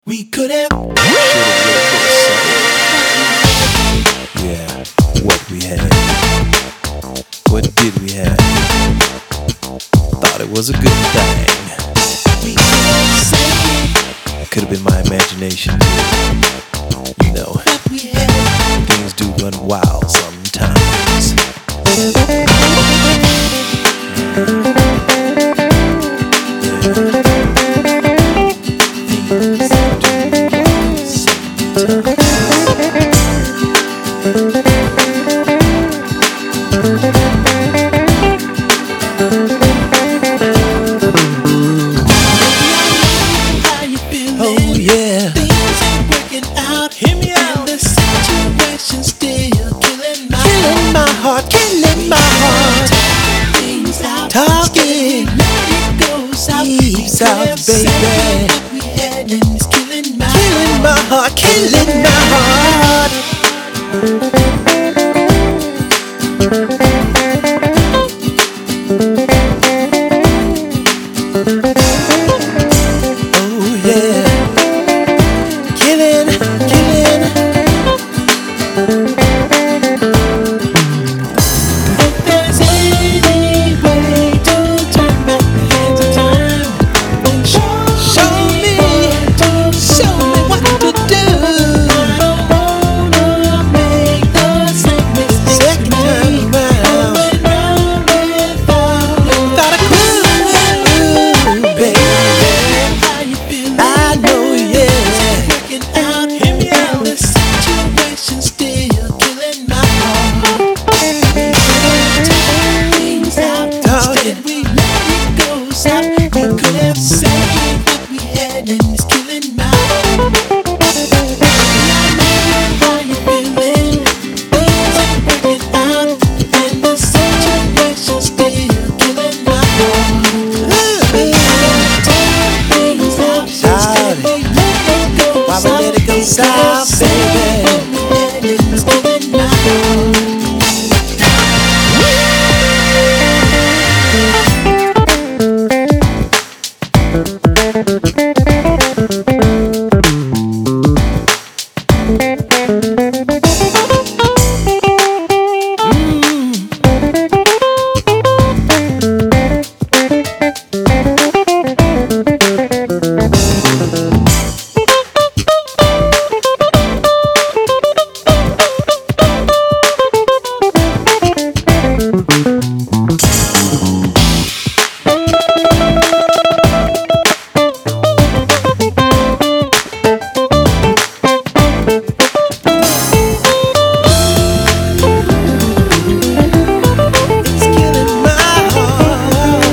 We could have. Yeah, what we had. What did we have? Thought it was a good thing. Could have been my imagination. You know, things do run wild sometimes. Oh yeah. Things ain't working out. Hear me out. And the situation's still killing my Killing my heart. things out. Talking. Let it go south. Peace out, Could have said baby. what we had and it's killing my Killing my heart, killing my heart. Oh yeah. Killing. If there's any way to turn back the hands of time, then show me what to do. I don't wanna make the same mistake Second time around. going round without Thought I could, baby. how you feeling. I know, yeah. Working out, hear me out. The situation's still killing my heart. Things out, instead we let it go south. We could have saved what we had, and it's killing my heart. I know how you feeling. Things ain't working out, and the situation's still killing my heart. Things out, instead we let it go Why we south. let it go south, baby? It's killing my heart. It's killing my heart.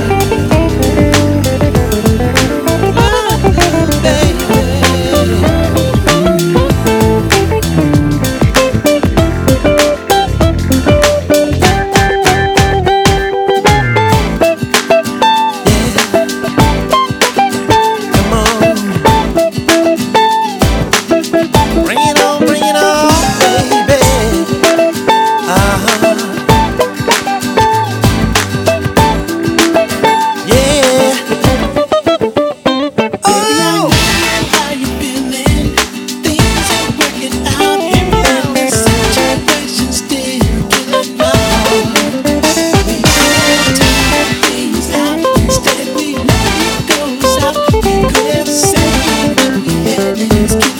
Come on. Bring it on, baby. Yeah. Oh. How you feeling? Things ain't working out. And the situation's still killing my heart. We could turn things out. Instead we let it go south. We could have saved what we had, and it's killing